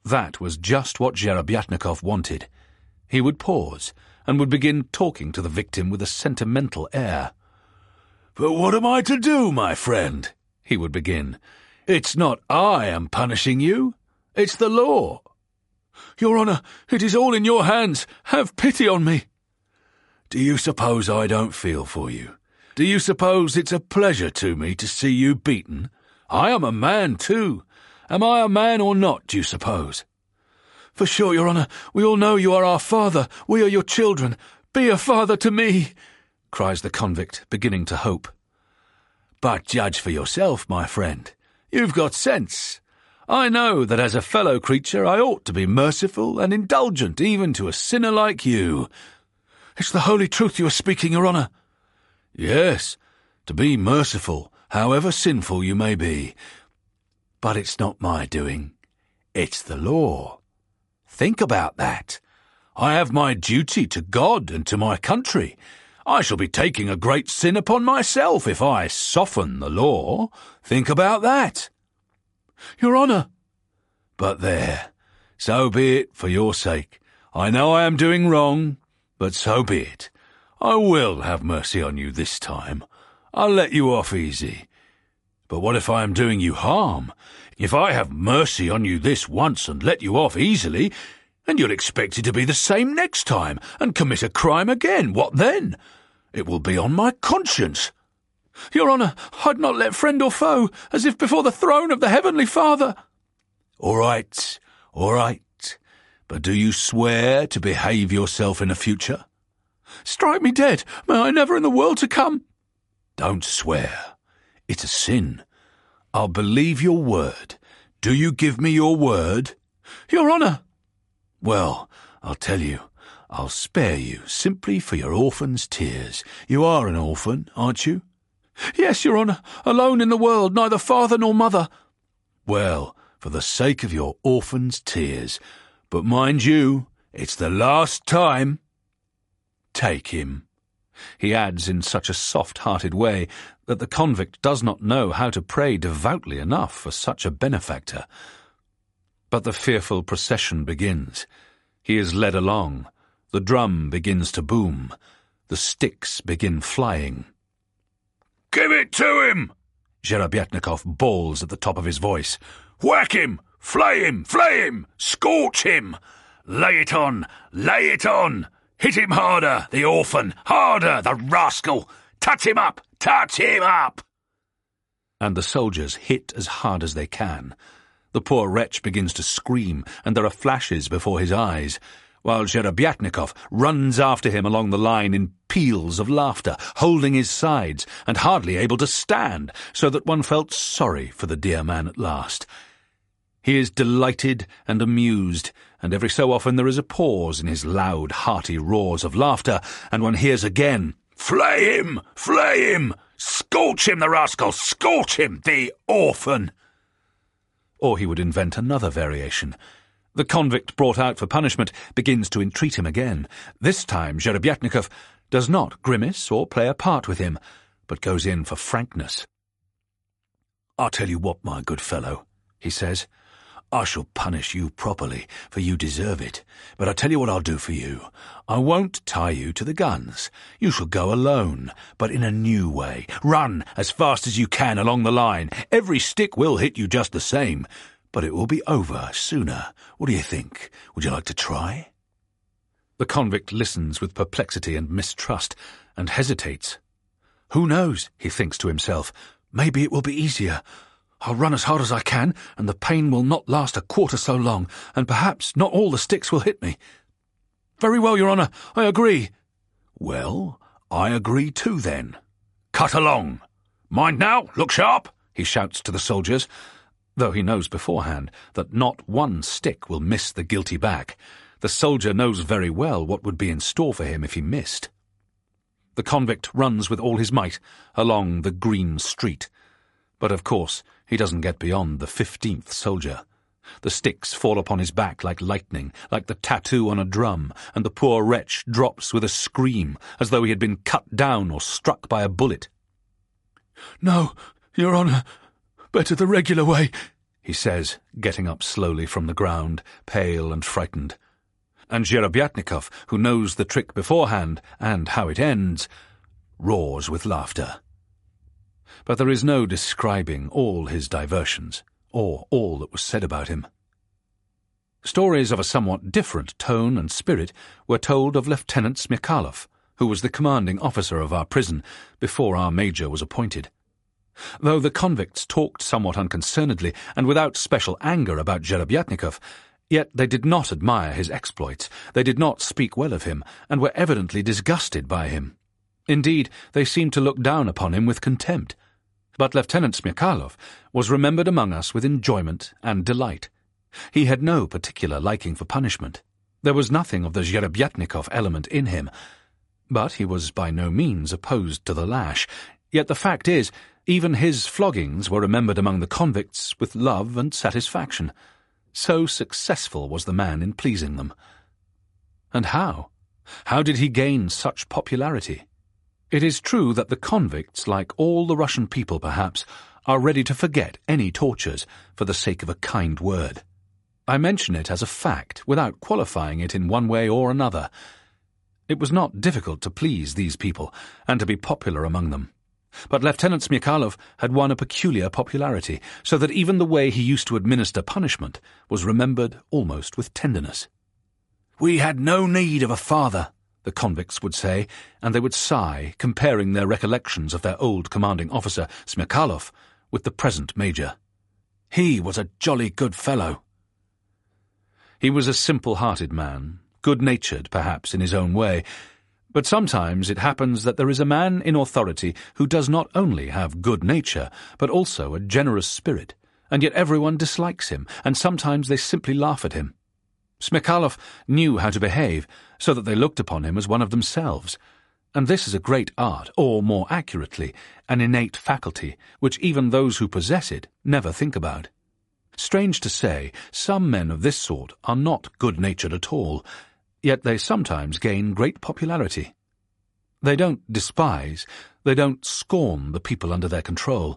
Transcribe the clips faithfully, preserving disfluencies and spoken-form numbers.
That was just what Zherabyatnikov wanted. He would pause, and would begin talking to the victim with a sentimental air. "But what am I to do, my friend?" he would begin. "It's not I am punishing you. It's the law." "Your Honour, it is all in your hands. Have pity on me." "Do you suppose I don't feel for you? Do you suppose it's a pleasure to me to see you beaten? I am a man too. Am I a man or not, do you suppose?" "For sure, Your Honour, we all know you are our father. We are your children. Be a father to me," cries the convict, beginning to hope. "But judge for yourself, my friend. You've got sense. I know that as a fellow creature I ought to be merciful and indulgent even to a sinner like you." "It's the holy truth you are speaking, Your Honour." "Yes, to be merciful, however sinful you may be. But it's not my doing. It's the law. Think about that. I have my duty to God and to my country. I shall be taking a great sin upon myself if I soften the law. Think about that." "Your Honour." "But there, so be it for your sake. I know I am doing wrong, but so be it. I will have mercy on you this time. I'll let you off easy. But what if I am doing you harm? If I have mercy on you this once and let you off easily, and you'll expect it to be the same next time and commit a crime again, what then? It will be on my conscience." "Your Honour, I'd not let friend or foe, as if before the throne of the Heavenly Father." "All right, all right. But do you swear to behave yourself in the future?" "Strike me dead, may I never in the world to come." "Don't swear. It's a sin. I'll believe your word. Do you give me your word?" "Your Honour." "Well, I'll tell you. I'll spare you simply for your orphan's tears. You are an orphan, aren't you?" "Yes, Your Honour, alone in the world, neither father nor mother." "Well, for the sake of your orphan's tears. But mind you, it's the last time. Take him," he adds in such a soft-hearted way that the convict does not know how to pray devoutly enough for such a benefactor. But the fearful procession begins. He is led along. The drum begins to boom. The sticks begin flying. "Give it to him!" Zherabyatnikov bawls at the top of his voice. "Whack him! Flay him! Flay him! Scorch him! Lay it on! Lay it on! Hit him harder, the orphan! Harder, the rascal! Touch him up! Touch him up!" And the soldiers hit as hard as they can. The poor wretch begins to scream, and there are flashes before his eyes, while Zherabyatnikov runs after him along the line in peals of laughter, holding his sides and hardly able to stand, so that one felt sorry for the dear man at last. He is delighted and amused, and every so often there is a pause in his loud, hearty roars of laughter, and one hears again, "Flay him! Flay him! Scorch him, the rascal! Scorch him, the orphan!" Or he would invent another variation. The convict brought out for punishment begins to entreat him again. This time Zherabyatnikov does not grimace or play a part with him, but goes in for frankness. "I'll tell you what, my good fellow," he says. "I shall punish you properly, for you deserve it. But I tell you what I'll do for you. I won't tie you to the guns. You shall go alone, but in a new way. Run as fast as you can along the line. Every stick will hit you just the same, but it will be over sooner. What do you think? Would you like to try?" The convict listens with perplexity and mistrust, and hesitates. "Who knows?" he thinks to himself. "Maybe it will be easier. I'll run as hard as I can, and the pain will not last a quarter so long, and perhaps not all the sticks will hit me." "Very well, Your Honour, I agree." "Well, I agree too, then. Cut along. Mind now, look sharp," he shouts to the soldiers, though he knows beforehand that not one stick will miss the guilty back. The soldier knows very well what would be in store for him if he missed. The convict runs with all his might along the green street, but of course he doesn't get beyond the fifteenth soldier. The sticks fall upon his back like lightning, like the tattoo on a drum, and the poor wretch drops with a scream, as though he had been cut down or struck by a bullet. "No, Your Honour, better the regular way," he says, getting up slowly from the ground, pale and frightened. And Zherabiatnikov, who knows the trick beforehand and how it ends, roars with laughter. But there is no describing all his diversions, or all that was said about him. Stories of a somewhat different tone and spirit were told of Lieutenant Smirkalov, who was the commanding officer of our prison before our major was appointed. Though the convicts talked somewhat unconcernedly and without special anger about Zherabiatnikov, yet they did not admire his exploits, they did not speak well of him, and were evidently disgusted by him. Indeed, they seemed to look down upon him with contempt. But Lieutenant Smirkalov was remembered among us with enjoyment and delight. He had no particular liking for punishment. There was nothing of the Zherabiatnikov element in him. But he was by no means opposed to the lash. Yet the fact is, even his floggings were remembered among the convicts with love and satisfaction. So successful was the man in pleasing them. And how? How did he gain such popularity? It is true that the convicts, like all the Russian people perhaps, are ready to forget any tortures for the sake of a kind word. I mention it as a fact, without qualifying it in one way or another. It was not difficult to please these people, and to be popular among them. But Lieutenant Smirkalov had won a peculiar popularity, so that even the way he used to administer punishment was remembered almost with tenderness. "We had no need of a father," the convicts would say, and they would sigh, comparing their recollections of their old commanding officer, Smirkalov, with the present major. "He was a jolly good fellow." He was a simple-hearted man, good-natured, perhaps, in his own way, but sometimes it happens that there is a man in authority who does not only have good nature, but also a generous spirit, and yet everyone dislikes him, and sometimes they simply laugh at him. Smirkalov knew how to behave, so that they looked upon him as one of themselves, and this is a great art, or, more accurately, an innate faculty, which even those who possess it never think about. Strange to say, some men of this sort are not good-natured at all, yet they sometimes gain great popularity. They don't despise, they don't scorn the people under their control.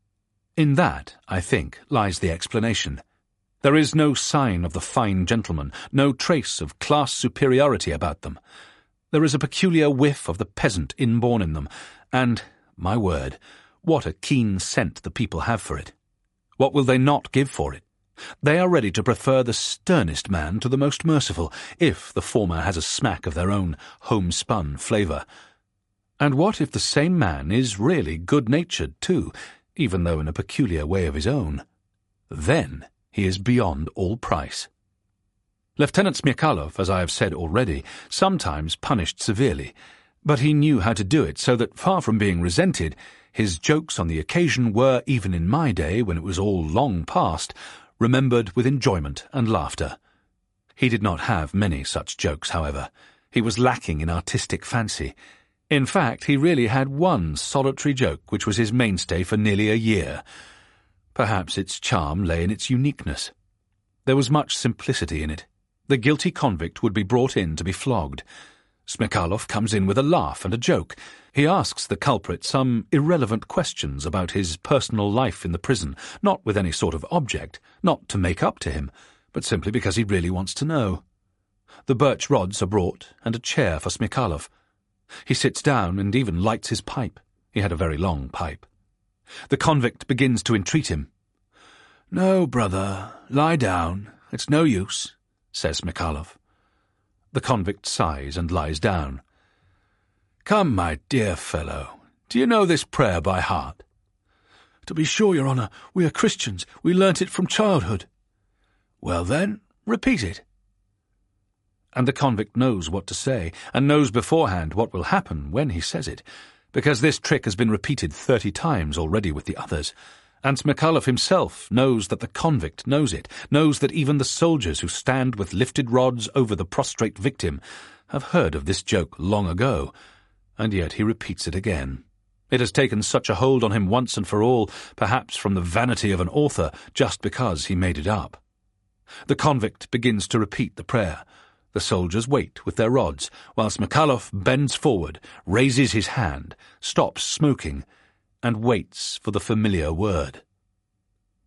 In that, I think, lies the explanation. There is no sign of the fine gentleman, no trace of class superiority about them. There is a peculiar whiff of the peasant inborn in them, and, my word, what a keen scent the people have for it. What will they not give for it? They are ready to prefer the sternest man to the most merciful, if the former has a smack of their own homespun flavour. And what if the same man is really good-natured too, even though in a peculiar way of his own? Then he is beyond all price. Lieutenant Smirkalov, as I have said already, sometimes punished severely, but he knew how to do it so that, far from being resented, his jokes on the occasion were, even in my day, when it was all long past, remembered with enjoyment and laughter. He did not have many such jokes, however. He was lacking in artistic fancy. In fact, he really had one solitary joke which was his mainstay for nearly a year. Perhaps its charm lay in its uniqueness. There was much simplicity in it. The guilty convict would be brought in to be flogged. Smirkalov comes in with a laugh and a joke. He asks the culprit some irrelevant questions about his personal life in the prison, not with any sort of object, not to make up to him, but simply because he really wants to know. The birch rods are brought, and a chair for Smirkalov. He sits down and even lights his pipe. He had a very long pipe. The convict begins to entreat him. "No, brother, lie down. It's no use," says Smirkalov. The convict sighs and lies down. "Come, my dear fellow, do you know this prayer by heart?" "To be sure, Your Honour, we are Christians. We learnt it from childhood." "Well then, repeat it." And the convict knows what to say, and knows beforehand what will happen when he says it, because this trick has been repeated thirty times already with the others, and Smirkalov himself knows that the convict knows it, knows that even the soldiers who stand with lifted rods over the prostrate victim have heard of this joke long ago, and yet he repeats it again. It has taken such a hold on him once and for all, perhaps from the vanity of an author, just because he made it up. The convict begins to repeat the prayer. The soldiers wait with their rods, while Smirkalov bends forward, raises his hand, stops smoking, and waits for the familiar word.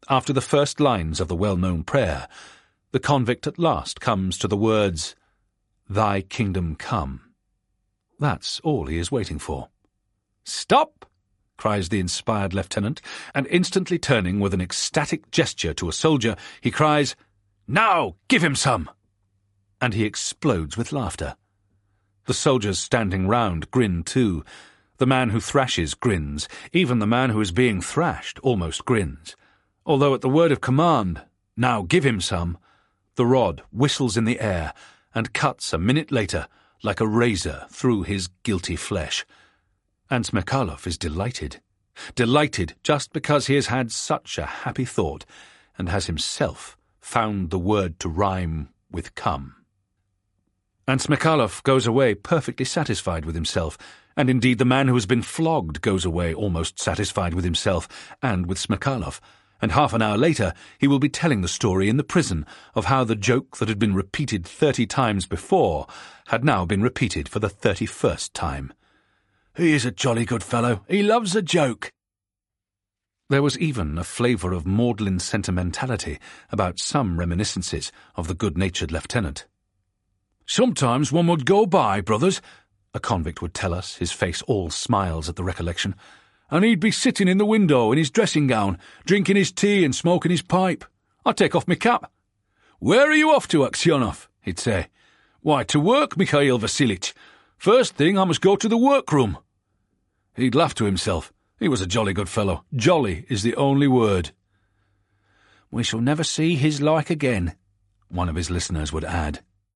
After the first lines of the well-known prayer, the convict at last comes to the words, "Thy kingdom come." That's all he is waiting for. "Stop!" cries the inspired lieutenant, and instantly turning with an ecstatic gesture to a soldier, he cries, "Now, give him some!" And he explodes with laughter. The soldiers standing round grin too. The man who thrashes grins. Even the man who is being thrashed almost grins. Although at the word of command, "Now give him some," the rod whistles in the air and cuts a minute later like a razor through his guilty flesh. And Smekhalov is delighted. Delighted just because he has had such a happy thought and has himself found the word to rhyme with come. And Smekhalov goes away perfectly satisfied with himself, and indeed the man who has been flogged goes away almost satisfied with himself and with Smekhalov, and half an hour later he will be telling the story in the prison of how the joke that had been repeated thirty times before had now been repeated for the thirty-first time. "He is a jolly good fellow. He loves a joke." There was even a flavour of maudlin sentimentality about some reminiscences of the good-natured lieutenant. "Sometimes one would go by, brothers," a convict would tell us, his face all smiles at the recollection, "and he'd be sitting in the window in his dressing-gown, drinking his tea and smoking his pipe. I'd take off my cap. 'Where are you off to, Aksionov?' he'd say. 'Why, to work, Mikhail Vassilitch. First thing, I must go to the workroom.' He'd laugh to himself. He was a jolly good fellow. Jolly is the only word." "We shall never see his like again," one of his listeners would add.